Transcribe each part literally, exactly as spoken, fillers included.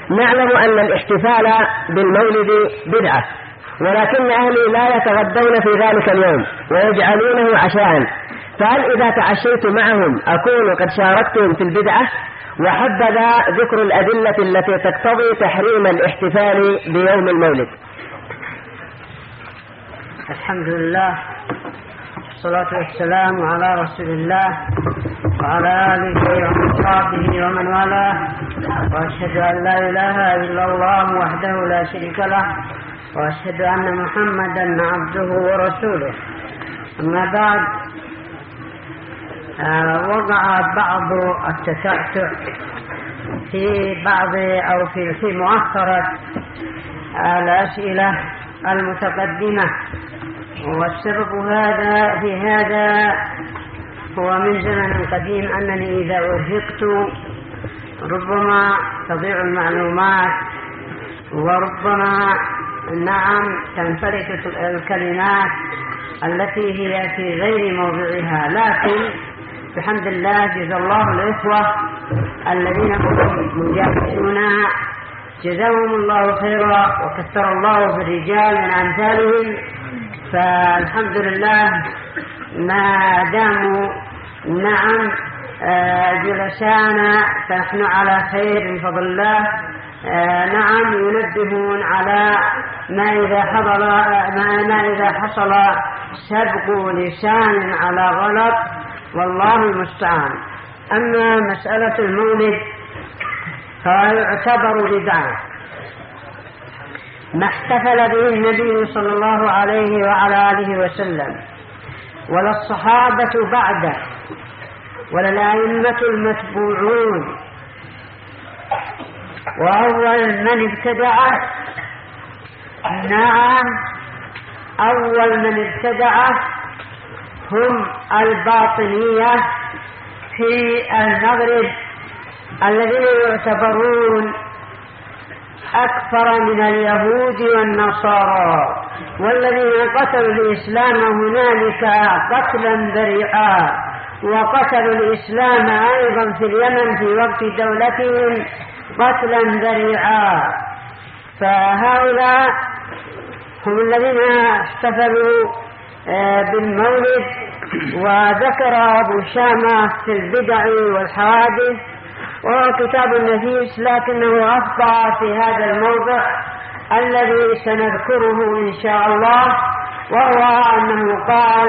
نعلم أن الاحتفال بالمولد بدعة، ولكن أهلي لا يتغدون في ذلك اليوم ويجعلونه عشاء، فهل إذا تعشيت معهم أكون قد شاركتهم في البدعة؟ وحبذا ذكر الأدلة التي تقتضي تحريم الاحتفال بيوم المولد. الحمد لله والصلاة والسلام على رسول الله وعلى آله وصحبه ومن والاه، وأشهد أن لا إله إلا الله وحده لا شريك له، وأشهد أن محمدا عبده ورسوله. أما بعد، وقع بعض التتعتع في بعض أو في في مؤخرة الأسئلة المتقدمة، والسبب هذا في هذا هو من زمن قديم أنني إذا أرهقت ربما تضيع المعلومات، وربما نعم تنفلت الكلمات التي هي في غير موضعها، لكن بحمد الله جزا الله الإخوة الذين هم مجاهدون جزاهم الله خيرا، وكثر الله في الرجال من أمثالهم. فالحمد لله ما داموا نعم جلسانا فنحن على خير بفضل الله. نعم ينبهون على ما إذا حصل ما إذا حصل سبق لسان على غلط، والله المستعان. أما مسألة المولد فيعتبر بدعة، ما احتفل به النبي صلى الله عليه وعلى آله وسلم ولا الصحابة بعده ولا الأئمة المتبوعون، وأول من ابتدعه نعم أول من ابتدعه هم الباطنية في المغرب الذين يعتبرون أكثر من اليهود والنصارى، والذين قتلوا الإسلام هنالك قتلا ذريعا، وقتلوا الإسلام أيضا في اليمن في وقت دولتهم قتلا ذريعا. فهؤلاء هم الذين احتفلوا بالمولد. وذكر أبو شامة في البدع والحوادث، وهو كتاب نفيس، لكنه أخطأ في هذا الموضع الذي سنذكره إن شاء الله، وهو أنه قال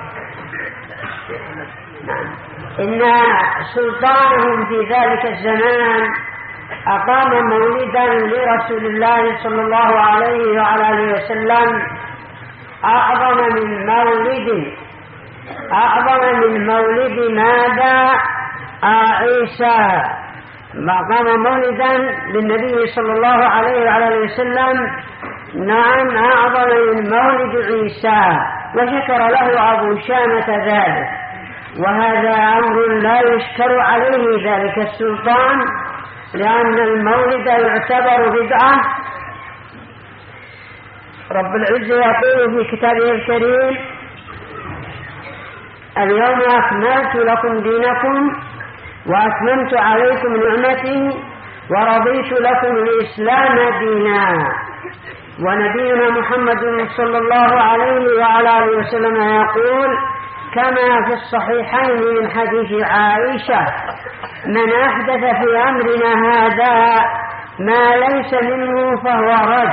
إن سلطانهم في ذلك الزمان أقام مولدا لرسول الله صلى الله عليه وعلى آله وسلم أعظم من مولد أعظم من مولد ماذا؟ عيسى. أقام مولدا للنبي صلى الله عليه وعلى آله وسلم نعم أعظم من مولد عيسى، وشكر له أبو شامة ذلك، وهذا أمر لا يشكر عليه ذلك السلطان، لأن المولد يعتبر بدعة. رب العزة يقول في كتابه الكريم: اليوم أكملت لكم دينكم وأتممت عليكم نعمتي ورضيت لكم الإسلام دينا. ونبينا محمد صلى الله عليه وعلى آله وسلم يقول كما في الصحيحين من حديث عائشة: من أحدث في أمرنا هذا ما ليس منه فهو رد.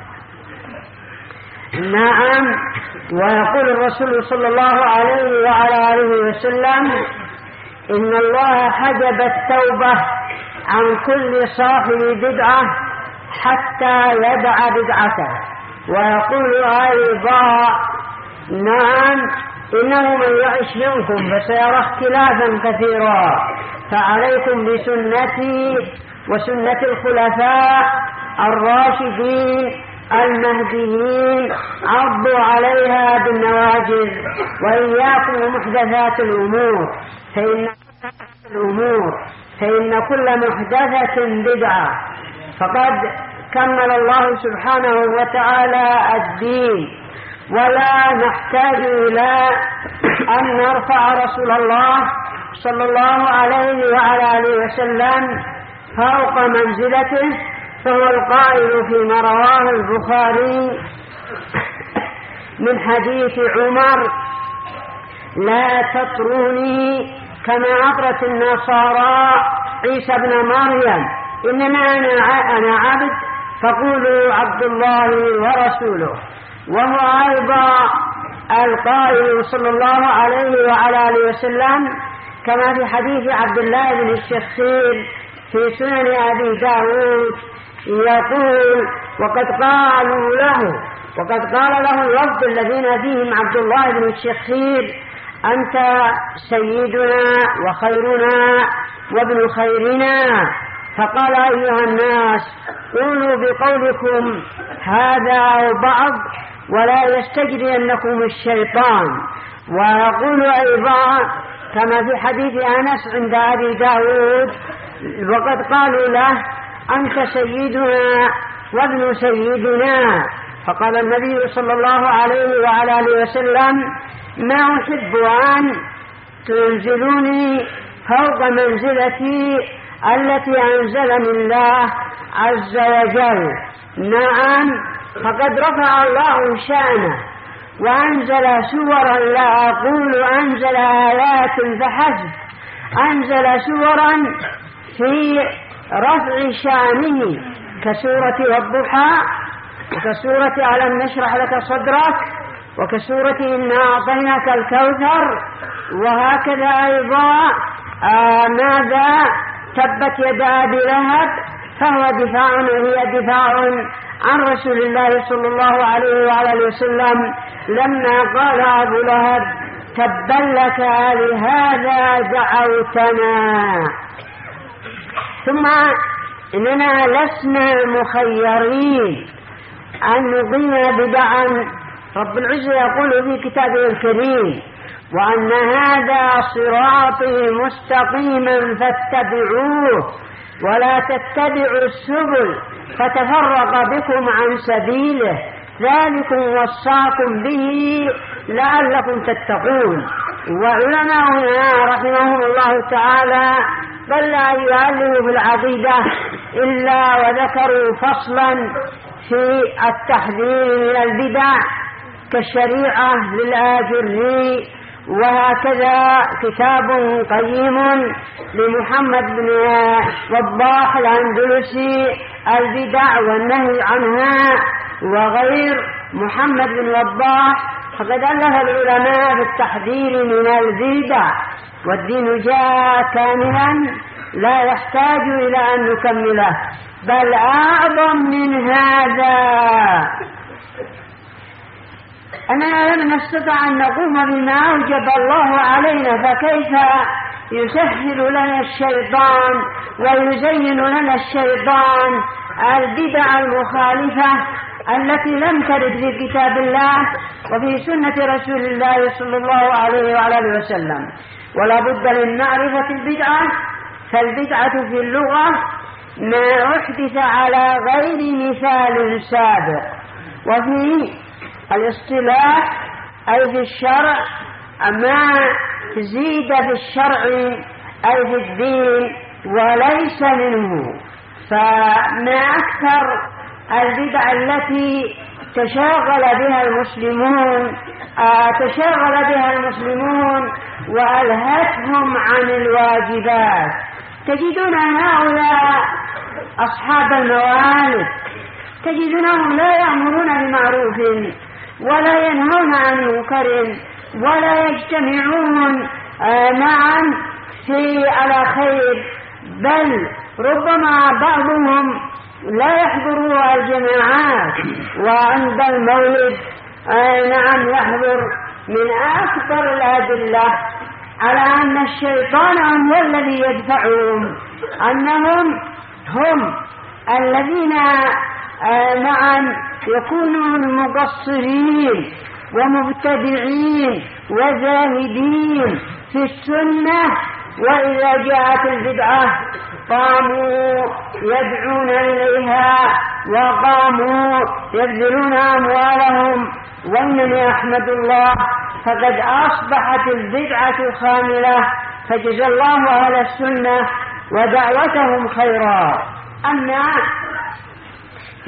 نعم. ويقول الرسول صلى الله عليه وعلى آله وسلم: إن الله حجب التوبة عن كل صاحب بدعة حتى يدع بدعته. ويقول أيضا: نعم إنه من يعش منكم فسيرى اختلافا كثيرا، فعليكم بسنتي وسنة الخلفاء الراشدين المهديين عضوا عليها بالنواجذ، وإياكم ومحدثات الأمور فإن الأمور فإن كل محدثة بدعة. فقد كمل الله سبحانه وتعالى الدين، ولا نحتاج إلى أن نرفع رسول الله صلى الله عليه وعلى آله وسلم فوق منزلته فهو القائل فيما رواه البخاري من حديث عمر: لا تطروني كما أطرت النصارى عيسى ابن مريم، إنما أنا عبد فقولوا عبد الله ورسوله. وهو أيضا القائل صلى الله عليه وعلى آله وسلم كما في حديث عبد الله بن الشخير في سنن أبي داود يقول: وقد قالوا له وقد قال له الوفد الذين فيهم عبد الله بن الشخير: أنت سيدنا وخيرنا وابن خيرنا. فقال: أيها الناس، قولوا بقولكم هذا أو بعض، ولا يستجرينكم الشيطان. ويقول أيضا كما في حديث أنس عند أبي داود: وقد قالوا له: أنت سيدنا وابن سيدنا. فقال النبي صلى الله عليه وعلى آله وسلم: ما أحب أن تنزلوني فوق منزلتي التي أنزلني الله عز وجل. نعم، فقد رفع الله شأنه وأنزل سورا، لا أقول أنزل آيات فحسب، أنزل سورا في رفع شأنه كسورة والضحى، وكسورة ألم نشرح لك صدرك، وكسورة إنا أعطيناك الكوثر. وهكذا أيضا آه ماذا تبت يد أبي لهب، فهو دفاع وهي دفاع عن رسول الله صلى الله عليه وعلى وسلم لما قال أبو لهب: تبا لك لهذا دعوتنا. ثم إننا لسنا مخيرين أن نقيم بدعا. رب العزة يقول في كتابه الكريم: وأن هذا صراطي مستقيما فاتبعوه ولا تتبعوا السبل فتفرق بكم عن سبيله، ذلكم وصاكم به لعلكم تتقون. وعلماؤنا رحمهم الله تعالى بل لا يعلموا في العقيدة إلا وذكروا فصلا في التحذير من البدع كالشريعة للآجري. وهكذا كتاب قيم لمحمد بن وضاح الأندلسي: البدع والنهي عنها. وغير محمد بن وضاح فقد ألف العلماء في التحذير من البدع. والدين جاء كاملا لا يحتاج إلى أن نكمله، بل أعظم من هذا. أننا لم نستطع أن نقوم بما أوجب الله علينا، فكيف يسهل لنا الشيطان ويزين لنا الشيطان البدع المخالفة التي لم ترد في كتاب الله وفي سنة رسول الله صلى الله عليه وعلى وسلم. ولا بد من معرفة البدعة. فالبدعة في اللغة ما أحدث على غير مثال سابق، وفي الاصطلاح أي في الشرع ما زيد في الشرع أي في الدين وليس منه. فما أكثر البدع التي تشاغل بها المسلمون آه تشاغل بها المسلمون وألهتهم عن الواجبات. تجدون هؤلاء أصحاب الموالد تجدونهم لا يأمرون بمعروف ولا ينهون عن منكر ولا يجتمعون آه معا في على خير، بل ربما بعضهم لا يحضروا الجماعات، وعند المولد آه نعم يحضر. من أكبر الأدلة على أن الشيطان هو الذي يدفعهم أنهم هم الذين آه معا يكونون مقصرين ومبتدعين وزاهدين في السنة، وإذا جاءت البدعة قاموا يدعون إليها وقاموا يبذلون أموالهم. وإنني أحمد الله فقد أصبحت البدعة خاملة، فجزى الله أهل السنة ودعوتهم خيرا. أما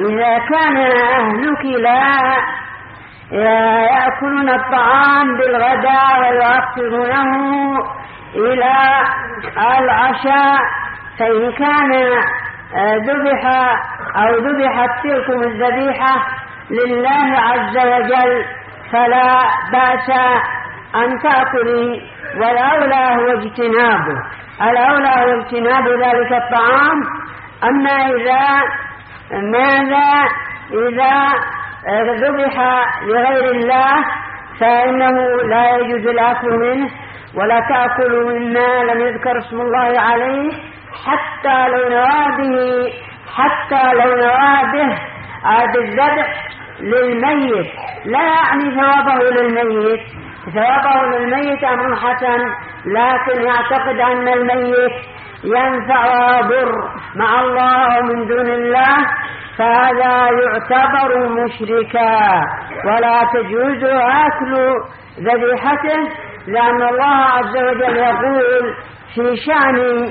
إذا كان أهلك لا يأكلون الطعام بالغداء ويؤخرونه إلى العشاء، فإن كان ذبح أو ذبحت تلكم الذبيحة لله عز وجل فلا بأس أن تأكلي، والأولى هو اجتنابه، الأولى هو اجتناب ذلك الطعام. أما إذا ماذا إذا ذبح لغير الله فإنه لا يجوز الأكل منه، ولا تأكلوا مما لم يذكر اسم الله عليه حتى لو نوابه حتى لو نوابه بالذبح للميت، لا يعني ثوابه للميت، ثوابه للميت أمر حسن، لكن يعتقد أن الميت ينفع ويضر مع الله ومن دون الله، فهذا يعتبر مشركا ولا تجوز أكل ذبيحته، لأن الله عز وجل يقول في شأن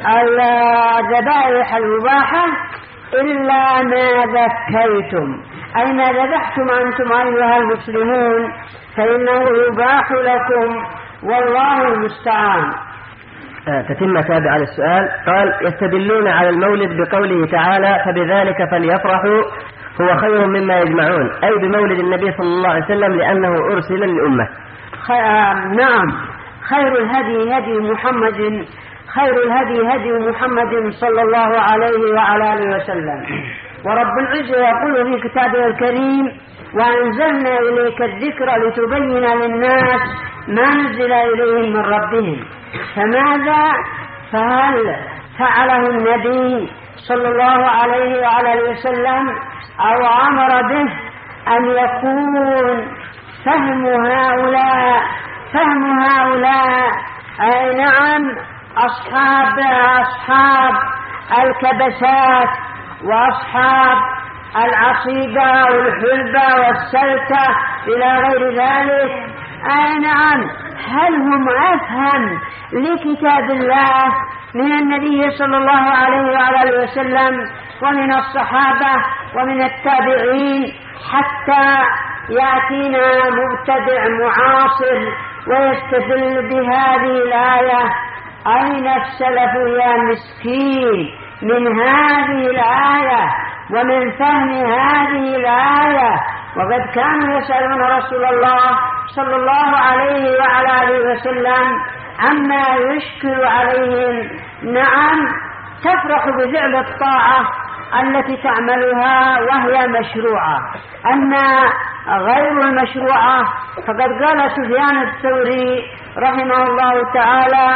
الذبائح المباحة إلا ما ذكيتم، أي ما ذبحتم أنتم أيها المسلمون فإنه يباح لكم، والله المستعان. تتم تابع على السؤال. قال: يستدلون على المولد بقوله تعالى: فبذلك فليفرحوا هو خير مما يجمعون، أي بمولد النبي صلى الله عليه وسلم لأنه أرسل للأمة. نعم، خير الهدي هدي محمد خير الهدي هدي محمد صلى الله عليه وعلى آله وسلم. ورب العزة يقول في كتابه الكريم: وأنزلنا إليك الذكر لتبين للناس ما نزل إليهم من ربهم. فماذا فهل فعله النبي صلى الله عليه وعلى آله وسلم أو أمر به أن يكون فهم هؤلاء فهم هؤلاء أي نعم أصحاب أصحاب الكبسات وأصحاب العصيبة والحلبة والسلكة إلى غير ذلك، أي نعم هل هم أفهم لكتاب الله من النبي صلى الله عليه وعلى وسلم ومن الصحابة ومن التابعين، حتى يأتينا مبتدع معاصر ويستدل بهذه الآية؟ أين السلف يا مسكين من هذه الآية ومن فهم هذه الآية؟ وقد كانوا يسألون رسول الله صلى الله عليه وعلى آله وسلم عما يشكل عليهم. نعم، تفرح بفعل الطاعة التي تعملها وهي مشروعة، أما غير المشروعة فقد قال سفيان الثوري رحمه الله تعالى: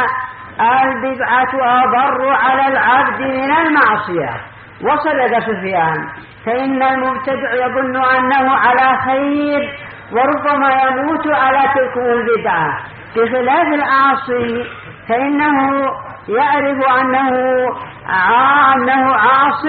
البدعة أضر على العبد من المعصية. وصدق سفيان، فإن المبتدع يظن أنه على خير وربما يموت على تلك البدعة، بخلاف العاصي فإنه يعرف أنه أنه عاص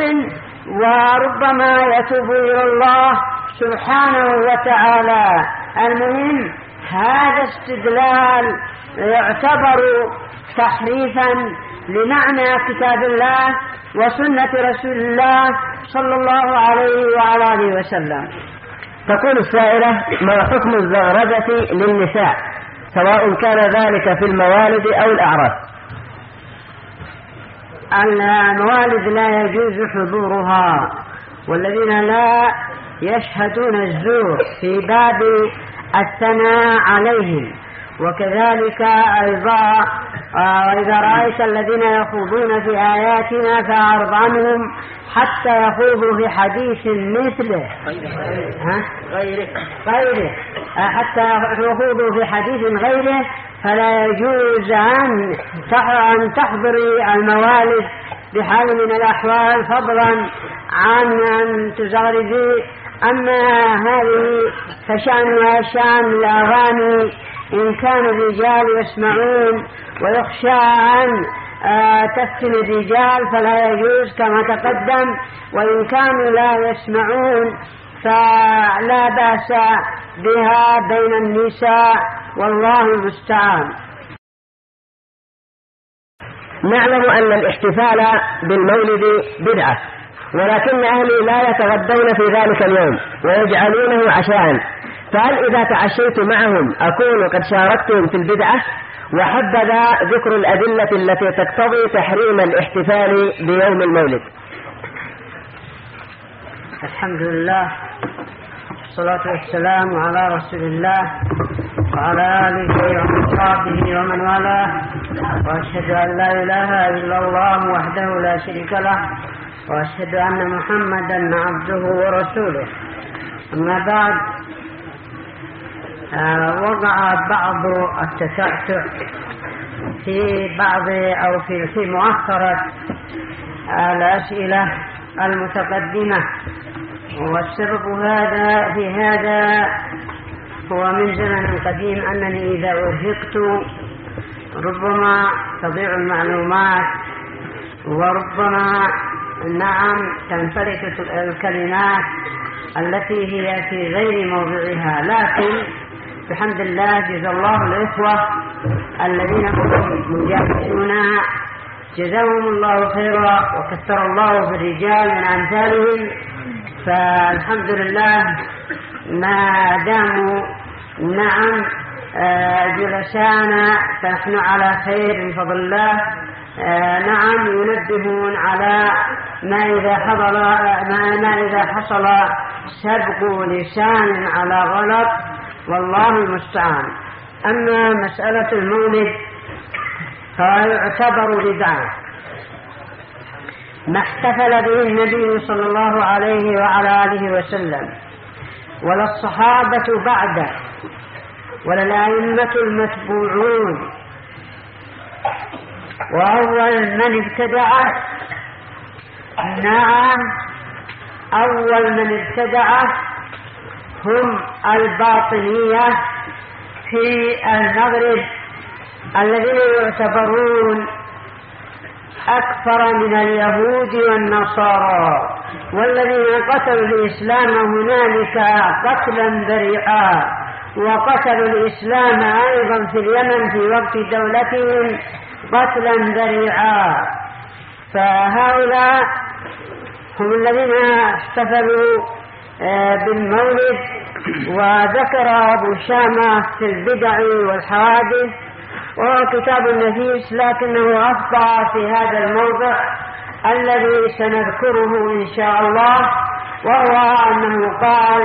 وربما يتوب إلى الله سبحانه وتعالى. المهم هذا استدلال يعتبر تحريفا لمعنى كتاب الله وسنة رسول الله صلى الله عليه وعلى آله وسلم. تقول السائلة: ما حكم الزغربة للنساء سواء كان ذلك في الموالد أو الأعراس؟ الموالد لا يجوز حضورها، والذين لا يشهدون الزور في باب الثناء عليهم. وكذلك أيضا وإذا رأيت الذين يخوضون في آياتنا فأعرض عنهم حتى يخوضوا في حديث مثله غيره غيره حتى يخوضوا في حديث غيره، فلا يجوز أن تحضري الموالد بحال من الأحوال، فضلا عن أن تزغربي. أما هذه فشأنها شأن الأغاني، إن كان الرجال يسمعون ويخشى أن تفتن الرجال فلا يجوز كما تقدم، وإن كانوا لا يسمعون فلا بأس بها بين النساء، والله المستعان. نعلم أن الاحتفال بالمولد بدعة، ولكن أهلي لا يتغدون في ذلك اليوم ويجعلونه عشاء، فهل إذا تعشيت معهم أكون قد شاركتهم في البدعة؟ وحبذا ذكر الأدلة التي تقتضي تحريم الاحتفال بيوم المولد. الحمد لله والصلاة والسلام على رسول الله وعلى آله وصحبه ومن والاه، وأشهد أن لا إله إلا الله وحده لا شريك له، وأشهد أن محمدا عبده ورسوله. أما بعد، وقع بعض التتعتع في بعض أو في في مؤخرة الأسئلة المتقدمة، والسبب هذا في هذا هو من زمن قديم أنني إذا أرهقت ربما تضيع المعلومات، وربما نعم تنفلت الكلمات التي هي في غير موضعها، لكن بحمد الله جزا الله الإخوة الذين مجاهدون جزاهم الله خيرا، وكثر الله في الرجال من أمثالهم، فالحمد لله ما داموا نعم جلسانا فنحن على خير بفضل الله. نعم ينبهون على ما إذا حصل ما إذا حصل سبق لسان على غلط، والله المستعان. أما مسألة المولد فيعتبر بدعة ما احتفل به النبي صلى الله عليه وعلى آله وسلم، ولا الصحابة بعده، ولا الأئمة المتبوعون. وأول من ابتدعه نعم أول من ابتدعه هم الباطنية في المغرب، الذين يعتبرون أكثر من اليهود والنصارى، والذين قتلوا الإسلام هنالك قتلا ذريعا، وقتلوا الإسلام أيضا في اليمن في وقت دولتهم قتلا ذريعا. فهؤلاء هم الذين احتفلوا بالمولد. وذكر أبو شامة في البدع والحوادث، وهو كتاب نفيس، لكنه أخطأ في هذا الموضع الذي سنذكره إن شاء الله، وهو أنه قال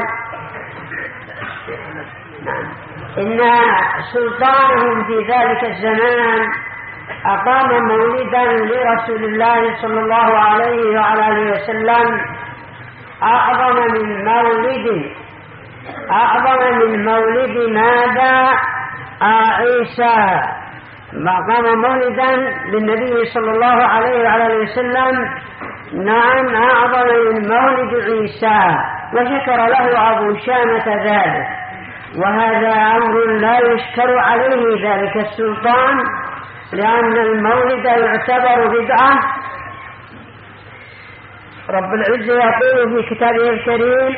إن سلطانهم في ذلك الزمان أقام مولدا لرسول الله صلى الله عليه وعلى آله وسلم أعظم من مولد أعظم من مولد ماذا؟ عيسى. أقام مولدا للنبي صلى الله عليه وعلى آله وسلم نعم أعظم من مولد عيسى، وشكر له أبو شامة ذلك، وهذا أمر لا يشكر عليه ذلك السلطان، لأن المولد يعتبر بدعة. رب العزة يقول في كتابه الكريم: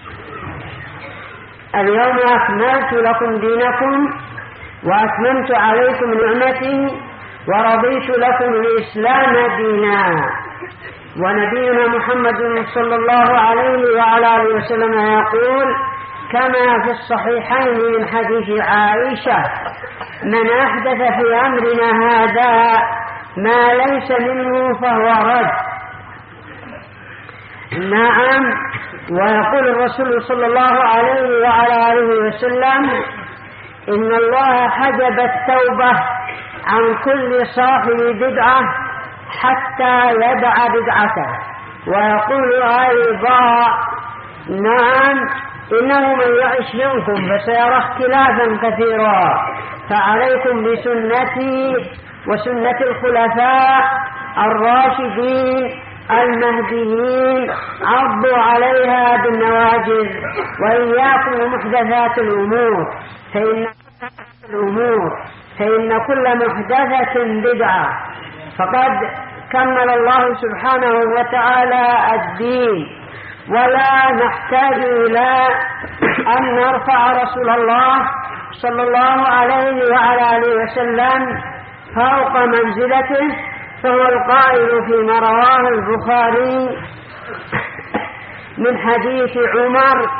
اليوم أكملت لكم دينكم وأتممت عليكم نعمتي ورضيت لكم الإسلام دينا. ونبينا محمد صلى الله عليه وعلى آله وسلم يقول كما في الصحيحين من حديث عائشة: من أحدث في أمرنا هذا ما ليس منه فهو رد. نعم. ويقول الرسول صلى الله عليه وعلى آله وسلم: إن الله حجب التوبة عن كل صاحب بدعة حتى يدع بدعته. ويقول أيضا: نعم إنه من يعش منكم فسيرى اختلافا كثيرا، فعليكم بسنتي وسنة الخلفاء الراشدين المهديين عضوا عليها بالنواجذ، وإياكم ومحدثات الأمور فإن الأمور فإن كل محدثة بدعة. فقد كمل الله سبحانه وتعالى الدين، ولا نحتاج إلى أن نرفع رسول الله صلى الله عليه وعلى آله وسلم فوق منزلته، فهو القائل فيما رواه البخاري من حديث عمر: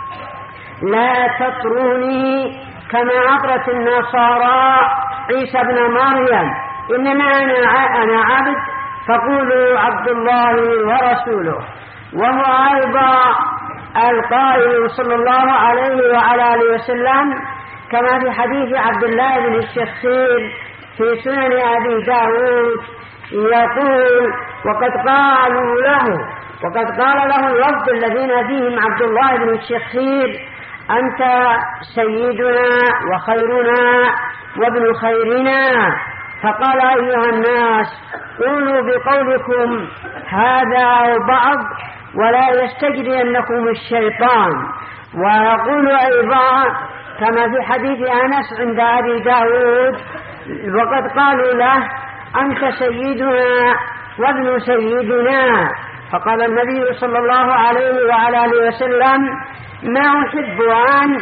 لا تطروني كما عطرت النصارى عيسى ابن مريم، إنما أنا عبد فقولوا عبد الله ورسوله. وهو أيضا القائل صلى الله عليه وعلى آله وسلم كما في حديث عبد الله بن الشخير في سنن أبي داود يقول: وقد قالوا له وقد قال له الوفد الذين فيهم عبد الله بن الشخير: أنت سيدنا وخيرنا وابن خيرنا. فقال: أيها الناس، قولوا بقولكم هذا أو بعض، ولا يستجرينكم الشيطان. ويقول أيضا كما في حديث أنس عند أبي داود: وقد قالوا له: أنت سيدنا وابن سيدنا. فقال النبي صلى الله عليه وعلى آله وسلم: ما أحب أن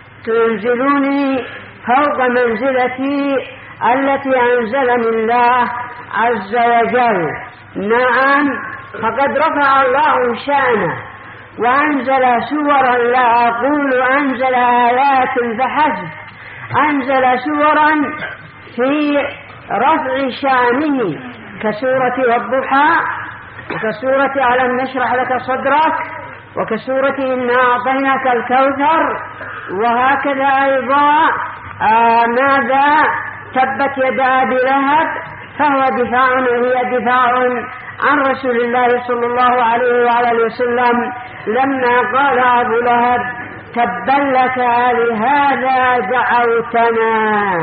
تنزلوني فوق منزلتي التي أنزلني الله عز وجل. نعم، فقد رفع الله شأنه وأنزل سورا، لا أقول أنزل آيات فحسب، أنزل سورا في رفع شأنه كسورة والضحى، وكسورة ألم نشرح لك صدرك، وكسورة إنا أعطيناك الكوثر. وهكذا أيضا آه ماذا تبت يد أبي لهب، فهو دفاع هي دفاع عن رسول الله صلى الله عليه وعلى وسلم لما قال أبو لهب: تبا لك لهذا دعوتنا.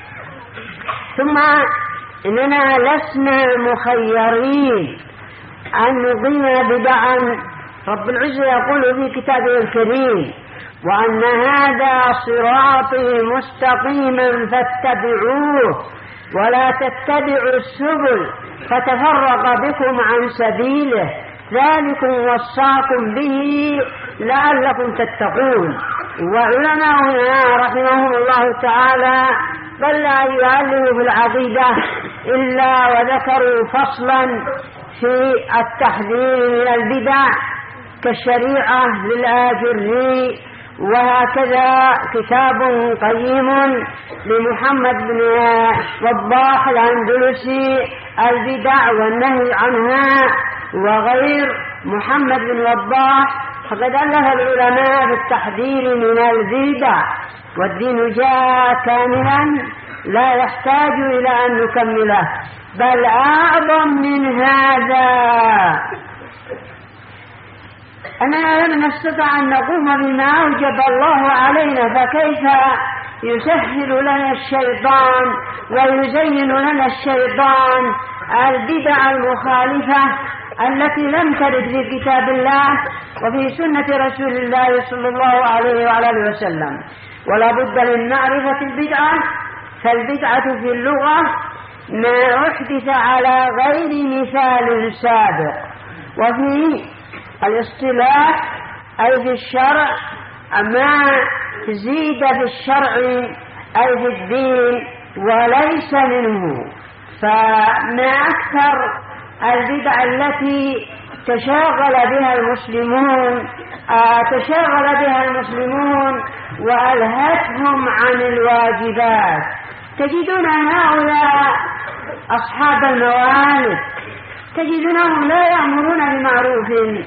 ثم إننا لسنا مخيرين أن نقيم بدعا. رب العزة يقول في كتابه الكريم: وأن هذا صراطي مستقيما فاتبعوه ولا تتبعوا السبل فتفرق بكم عن سبيله، ذلكم وصاكم به لعلكم تتقون. وعلماؤنا رحمهم الله تعالى بل لا يعلموا في العقيدة إلا وذكروا فصلا في التحذير من البدع كالشريعة للآجري، وهكذا كتاب قيم لمحمد بن وضاح الأندلسي البدع والنهي عنها، وغير محمد بن وضاح فقد ألف العلماء في التحذير من البدع. والدين جاء كاملا لا يحتاج إلى أن نكمله، بل أعظم من هذا. أننا لم نستطع أن نقوم بما أوجب الله علينا، فكيف يسهل لنا الشيطان ويزين لنا الشيطان البدع المخالفة التي لم ترد في كتاب الله وفي سنة رسول الله صلى الله عليه وعلى وسلم. ولا بد من معرفة البدعة، فالبدعة في اللغة ما أحدث على غير مثال سابق، وفي الاصطلاح أي في الشرع ما زيد في الشرع أي في الدين وليس منه. فما أكثر البدع التي تشاغل بها المسلمون آه تشاغل بها المسلمون وألهتهم عن الواجبات. تجدون هؤلاء أصحاب الموالد تجدونهم لا يأمرون بمعروف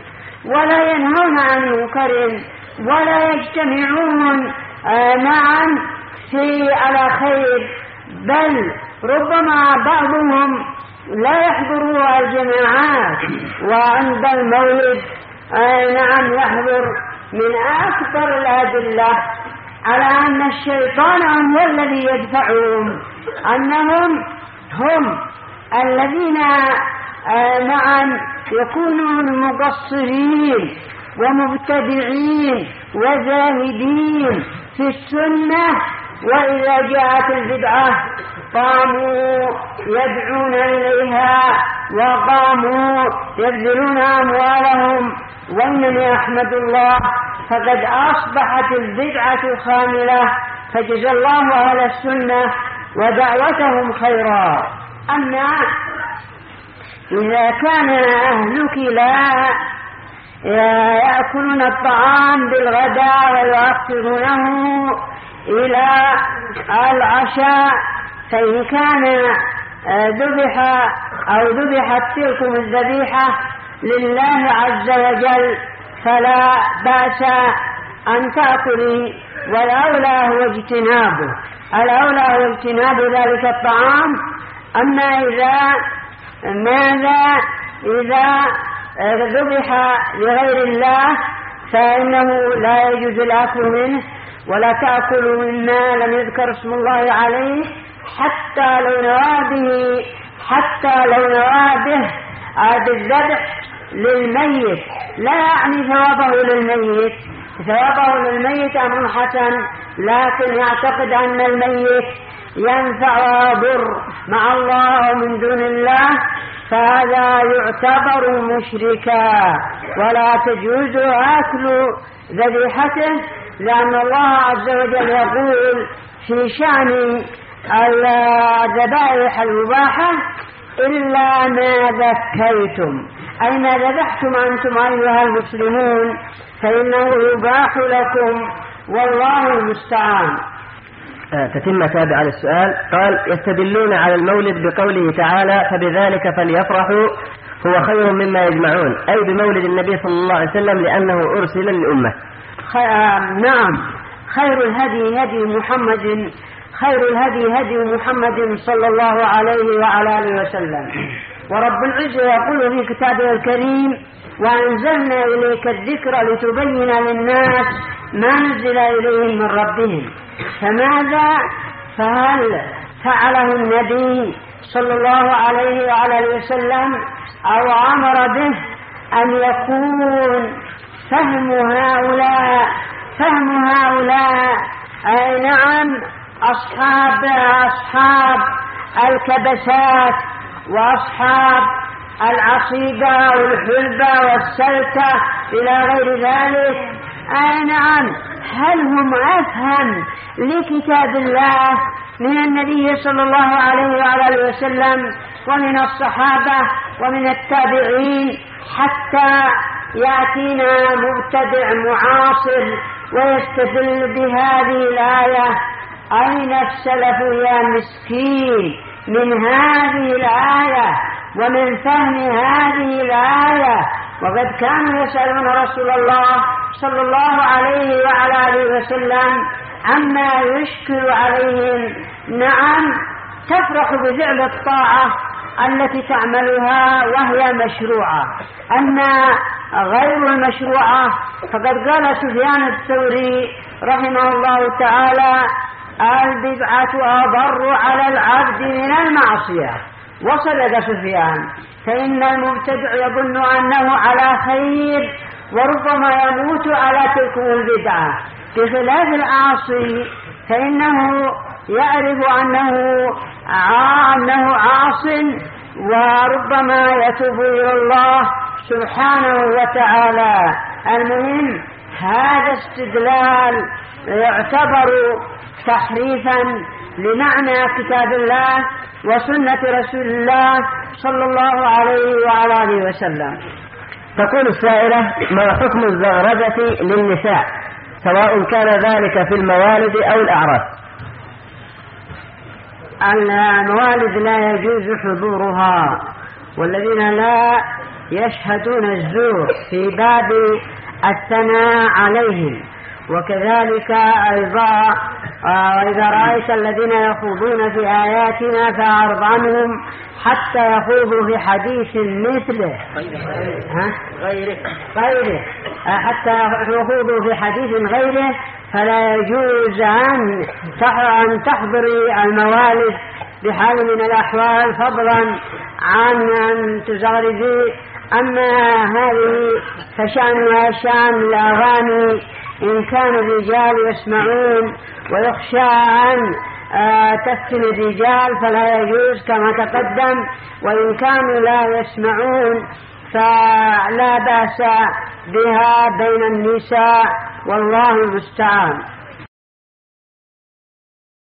ولا ينهون عن منكر ولا يجتمعون آه معا في على خير، بل ربما بعضهم لا يحضروا الجماعات، وعند المولد آه نعم يحضر. من أكثر الأدلة على أن الشيطان هو الذي يدفعهم أنهم هم الذين آه نعم يكونون مقصرين ومبتدعين وزاهدين في السنة، وإذا جاءت البدعة قاموا يدعون إليها وقاموا يبذلون أموالهم. وإنني أحمد الله فقد أصبحت البدعة خاملة، فجزى الله أهل السنة ودعوتهم خيرا. أما إذا كان أهلك لا يأكلون الطعام بالغداء ويؤخرونه إلى العشاء، فإن كان ذبح أو ذبحت تلكم الذبيحة لله عز وجل فلا بأس أن تأكلي، والأولى هو اجتنابه، الأولى هو اجتناب ذلك الطعام. أما إذا ماذا إذا ذبح لغير الله فإنه لا يجوز الأكل منه، ولا تأكلوا مما لم يذكر اسم الله عليه حتى لو نوابه حتى لو نوابه بالذبح للميت، لا يعني ثوابه للميت، ثوابه للميت أمر حسن، لكن يعتقد أن الميت ينفع ويضر مع الله ومن دون الله، فهذا يعتبر مشركا ولا تجوز أكل ذبيحته، لأن الله عز وجل يقول في شأن الذبائح المباحة إلا ما ذكيتم، أي ما ذبحتم أنتم أيها المسلمون فإنه يباح لكم، والله المستعان. تتم تابعا للسؤال. قال: يستدلون على المولد بقوله تعالى: فبذلك فليفرحوا هو خير مما يجمعون، أي بمولد النبي صلى الله عليه وسلم لأنه أرسل للأمة. خي... نعم، خير الهدي هدي محمد خير الهدي هدي محمد صلى الله عليه وعلى آله وسلم. ورب العزة يقول في كتابه الكريم: وأنزلنا إليك الذكر لتبين للناس ما نزل إليهم من ربهم. فماذا فهل فعله النبي صلى الله عليه وعلى آله وسلم أو أمر به أن يكون فهم هؤلاء فهم هؤلاء أي نعم أصحاب أصحاب الكبسات وأصحاب العصيبة والحلبة والسلكة إلى غير ذلك، أي نعم هل هم أفهم لكتاب الله من النبي صلى الله عليه وعلى آله وسلم ومن الصحابة ومن التابعين، حتى يأتينا مبتدع معاصر ويستدل بهذه الآية؟ أين السلف يا مسكين من هذه الآية ومن فهم هذه الآية؟ وقد كانوا يسألون رسول الله صلى الله عليه وعلى آله وسلم عما يشكل عليهم. نعم، تفرح بفعل الطاعة التي تعملها وهي مشروعة، أما غير المشروعة فقد قال سفيان الثوري رحمه الله تعالى: البدعة أضر على العبد من المعصية. وصدق سفيان، فإن المبتدع يظن أنه على خير وربما يموت على تلك البدعة، بخلاف العاصي فإنه يعرف أنه أنه عاص وربما يتوب إلى الله سبحانه وتعالى. المهم هذا استدلال يعتبر تحريفا لمعنى كتاب الله وسنة رسول الله صلى الله عليه وعلى آله وسلم. تقول السائلة: ما حكم الزغرجة للنساء سواء كان ذلك في الموالد أو الأعراس؟ الموالد لا يجوز حضورها، والذين لا يشهدون الزور في باب الثناء عليهم. وكذلك أيضا وإذا رأيت الذين يخوضون في آياتنا فأعرض عنهم حتى يخوضوا في حديث مثله غيره غيره حتى يخوضوا في حديث غيره، فلا يجوز أن تحضري الموالد بحال من الأحوال، فضلا عن أن تزغرجي. أما هذه فشأنها شأن الأغاني، إن كان الرجال يسمعون ويخشى أن تفتن الرجال فلا يجوز كما تقدم، وإن كانوا لا يسمعون فلا بأس بها بين النساء، والله المستعان.